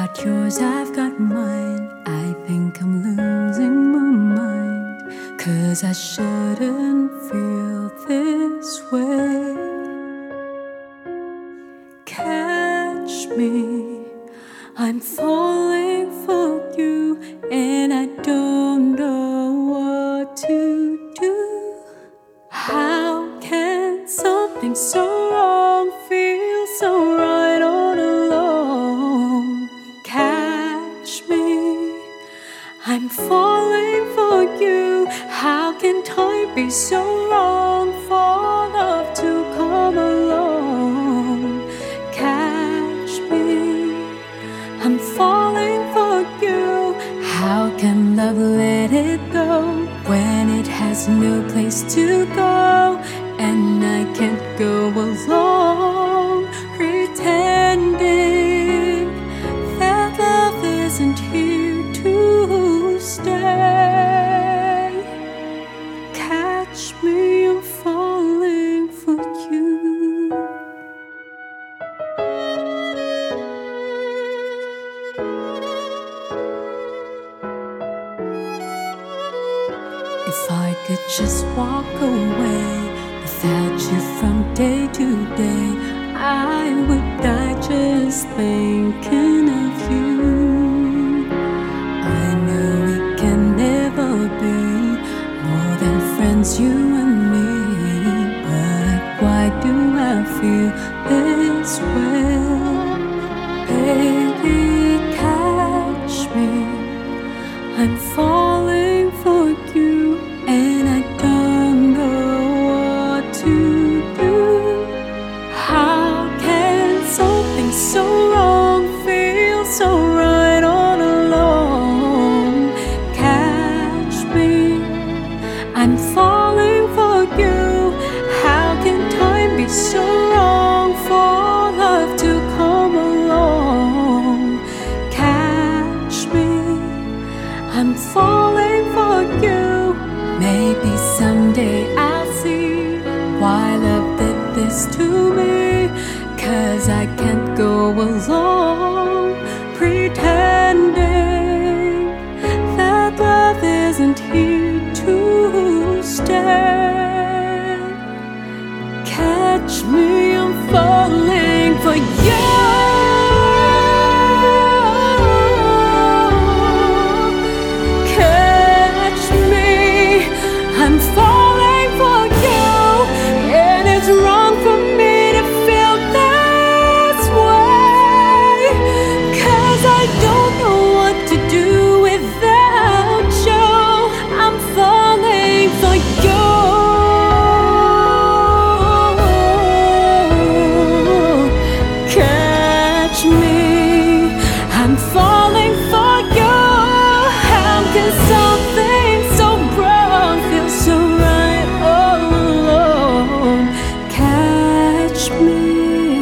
got yours, I've got mine. I think I'm losing my mind, 'cause I shouldn't feel this way. Catch me, I'm falling for you, and I don't know what to do. How can something so wrong feel so right all alone? Catch me, I'm falling for you. How can time be so wrong for love to come along? Catch me, I'm falling for you. How can love let it go when it has no place to go? And I can't go along pretending that love isn't here to stay. Catch me, I'm falling for you. If I could just walk away without you from day to day, I would die just thinking of you. I know we can never be more than friends, you and me, but why do I feel this way? Baby, catch me, I'm falling for you, and I don't know what to do. How can something so wrong feel so right all alone? Catch me, I'm falling for you. How can time be so wrong for love to come along? Catch me, I'm falling for you. Maybe someday I'll see why love did this to me, 'cause I can't go along pretending that love isn't here to stay. Catch me, I'm falling for you. I'm falling for you, and it's wrong for me to feel this way, 'cause I don't know what to do without you. I'm falling for you. Catch me, I'm falling for you. How can something so wrong feel so right all alone? Catch me,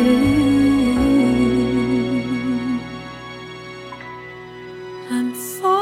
I'm falling.